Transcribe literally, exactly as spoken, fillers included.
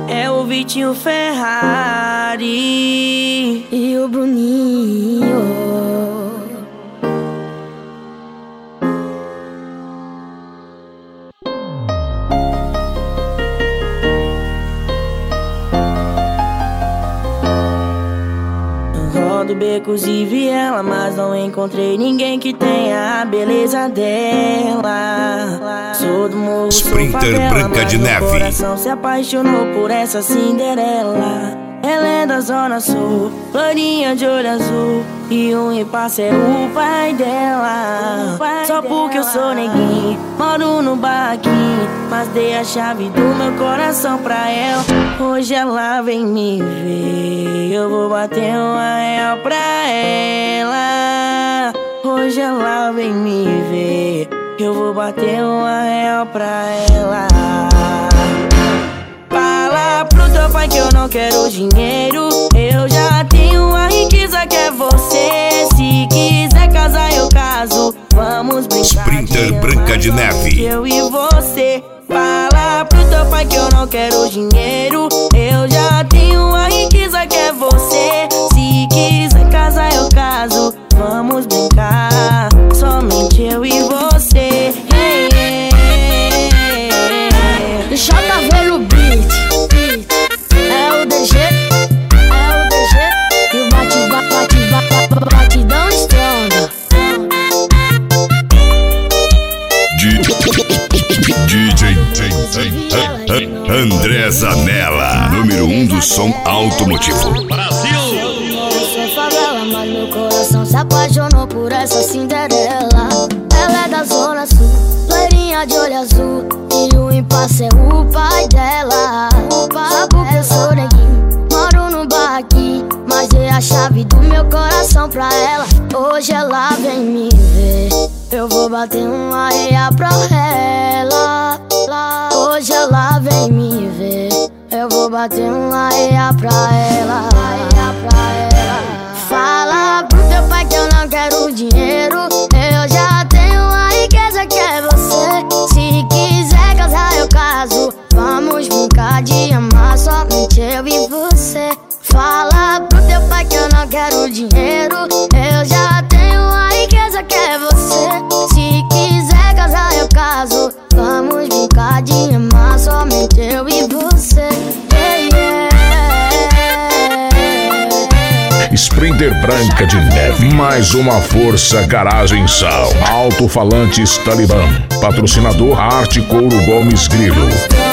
é o Vitinho Ferrari e o Bruninho. Rodo becos e viela, mas não encontrei ninguém que tenha a beleza dela. Sou do morro, Sprinter sou favela, Branca de mas Neve. meu coração se apaixonou por essa Cinderela. Ela é da Zona Sul, loirinha de olho azul, e o impasse é o pai dela. Só porque eu sou neguinho, moro no barraquinho, mas dei a chave do meu coração pra ela. Hoje ela vem me ver, eu vou bater uma real pra ela. Hoje ela vem me ver, eu vou bater uma real pra ela. Fala pro teu pai que eu não quero dinheiro, eu já tenho a riqueza que é você. Se quiser casar eu caso, vamos brincar. Sprinter Branca de Neve, eu e você. Fala pro teu pai que eu não quero dinheiro, eu já tenho a riqueza que é você. Se quiser casar eu caso, vamos brincar, somente eu e você. Hey, hey, hey, hey. J V no beat, é o D G, é o D G, e o bate, bate, bate, batidão estronda. D J André Zanella, número um do som automotivo. Brasil! Eu sou favela, mas meu coração se apaixonou por essa Cinderela. Ela é da Zona Sul, loirinha de olho azul, e o impasse é o pai dela. Só porque eu sou neguinho, moro no barraquinho, mas dei a chave do meu coração pra ela. Hoje ela vem me ver, eu vou bater uma areia pra ela. Hoje ela vem me ver, eu vou bater uma areia pra ela. Fala pro teu pai que eu não quero dinheiro, eu já tenho a riqueza que é você. Se quiser casar eu caso, vamos brincar de amar, somente eu e você. Fala pro teu pai que eu não quero dinheiro, eu já tenho a riqueza que é você. Se quiser casar eu caso, vamos brincar de amar, somente eu e você. Yeah, yeah. Sprinter Branca de Neve, mais uma força Garagem Sound. Alto-falantes Talibã, patrocinador Arte Couro Gomes Grilo.